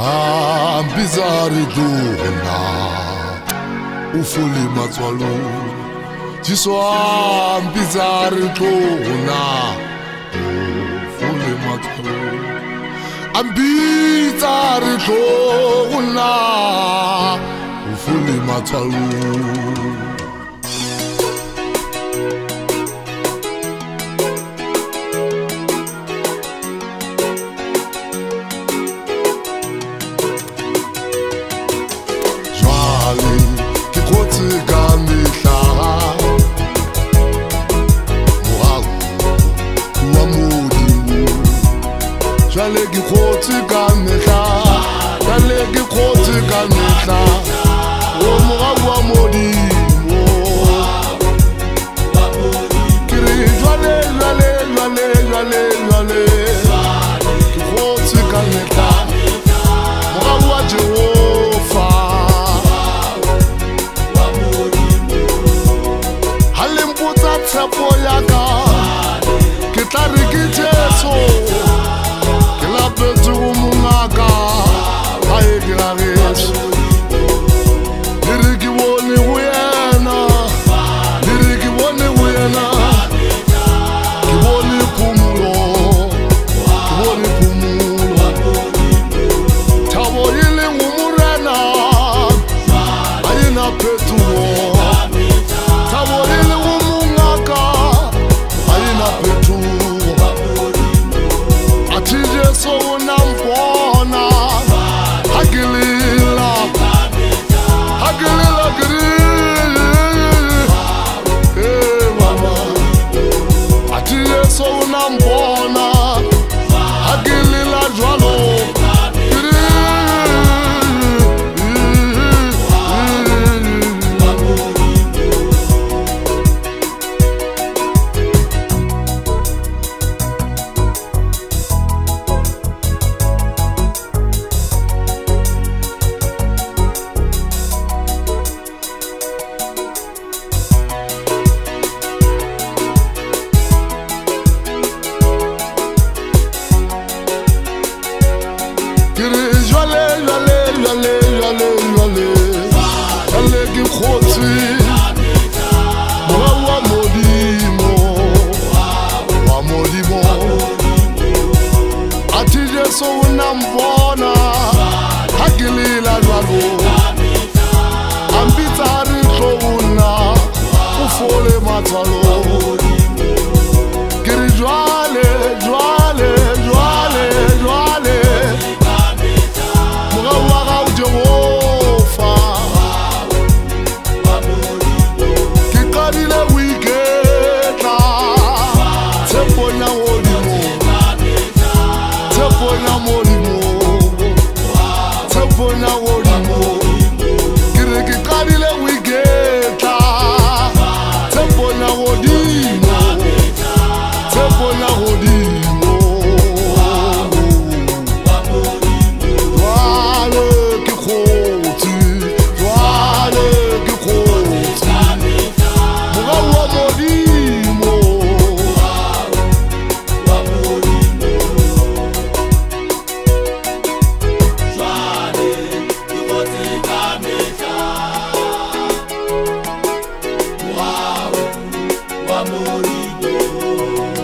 Bizarre dona ufuli matswalo jiswa bizarre dona ufuli matswalo bizarre dona ufuli matswalo. Jale ki khotsi ka mehla, jale ki khotsi ka mehla, o morago wa modimo. Kiri jale, jale, jale, jale, jale, ki khotsi ka mehla, morago wa Jehova. Halimputsa tshepo ya ka, ke tla re ke Jesu. Betu mungaka haye gragesh diriki woni wena diriki woni wena kiwoni pumulo kiwoni pumulo tabo yile ngumurena ayina petu tabo yile ngumungaka ayina petu atije so unampona hagilila hagilila mama atije so unampona hagilila jwalo so unambona hagilila jwalo ambitari hlona ufole matswalo kiri jwale jwale jwale jwale morago wa gago Jehova ke qadile ho iketla tshepong ya Modimo tshepona Modimo tshepona Modimo kire ke qadile ho iketla tshepona Modimo tshepona Modimo jwale ke khotsi jwale ke khotsi morago wa Modimo Wow, wa Modimo.